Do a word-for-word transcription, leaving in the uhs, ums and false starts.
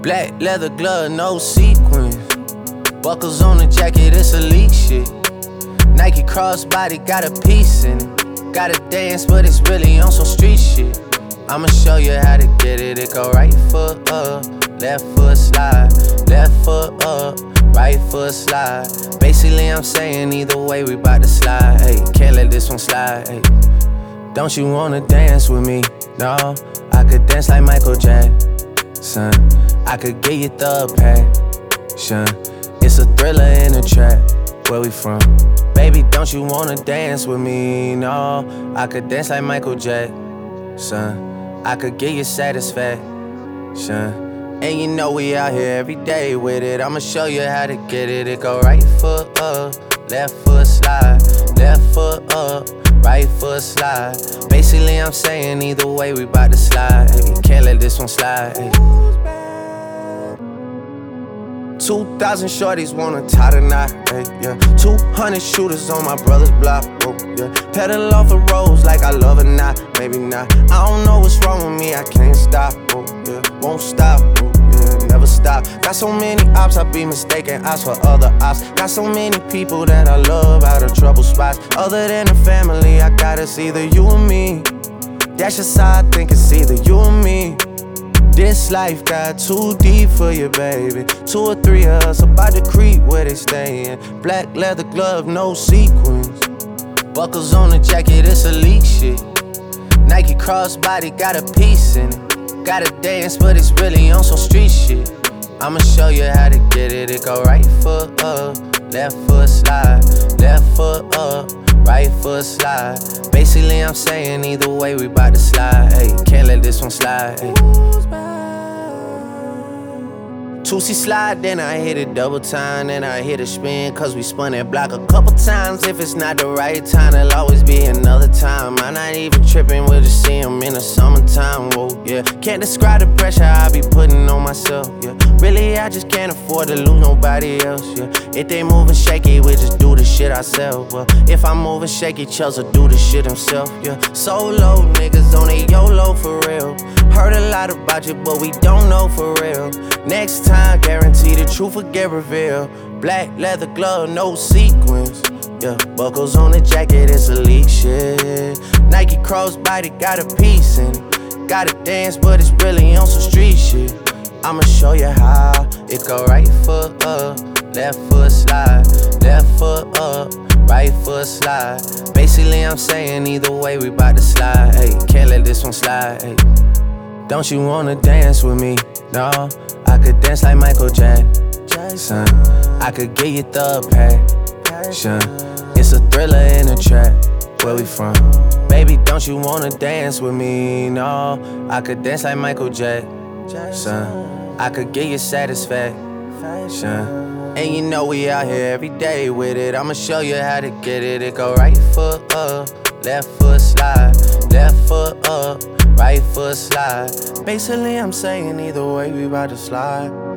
Black leather glove, no sequins. Buckles on the jacket, it's elite shit. Nike crossbody, got a piece in it. Gotta dance, but it's really on some street shit. I'ma show you how to get it. It go right foot up, left foot slide. Left foot up, right foot slide. Basically, I'm saying either way, we bout to slide. Hey, can't let this one slide. Hey, don't you wanna dance with me? No, I could dance like Michael Jackson. I could get you the passion. It's a thriller in a trap. Where we from? Baby, don't you wanna dance with me? No, I could dance like Michael Jackson. I could get you satisfaction. And you know we out here every day with it. I'ma show you how to get it. It go right foot up, left foot slide. Left foot up, right foot slide. Basically, I'm saying either way, we bout to slide. Hey, can't let this one slide. Hey. Two thousand shorties wanna tie the knot, hey, yeah. Two hundred shooters on my brother's block, oh, yeah. Pedal off the roads like I love it, not, maybe not. I don't know what's wrong with me, I can't stop, oh, yeah. Won't stop, oh, yeah, never stop. Got so many ops, I be mistaken ops for other ops. Got so many people that I love out of trouble spots. Other than the family, I got it's either you or me. That's just how I think it's either you or me. This life got too deep for you, baby. Two or three of us about to creep where they stayin'. Black leather glove, no sequins. Buckles on the jacket, it's elite shit. Nike crossbody, got a piece in it. Gotta dance, but it's really on some street shit. I'ma show you how to get it. It go right foot up, left foot slide. Left foot up, right foot slide. Basically, I'm saying either way, we bout to slide. Hey, can't let this one slide. Hey. two C slide, then I hit it double time, then I hit a spin, cause we spun that block a couple times. If it's not the right time, there'll always be another time. I'm not even tripping, we'll just see him in the summertime, whoa, yeah. Can't describe the pressure I be putting on myself, yeah. Really, I just can't afford to lose nobody else, yeah. If they moving shaky, we just do the shit ourselves, well. If I'm moving shaky, Chelsea do the shit himself, yeah. Solo niggas on a YOLO for real. Heard a lot about you, but we don't know for real. Next time, guarantee the truth will get revealed. Black leather glove, no sequins. Yeah, buckles on the jacket, it's elite shit. Nike crossbody, got a piece in it. Gotta dance, but it's really on some street shit. I'ma show you how. It go right foot up, left foot slide. Left foot up, right foot slide. Basically, I'm saying either way, we bout to slide. Hey, can't let this one slide. Hey. Don't you wanna dance with me? No, I could dance like Michael Jackson. I could get you the passion. It's a thriller in a trap. Where we from? Baby, don't you wanna dance with me? No, I could dance like Michael Jackson. I could get you satisfaction. And you know we out here every day with it. I'ma show you how to get it. It go right foot up, left foot slide. Left foot up, right foot slide. Basically, I'm saying either way, we bout to slide.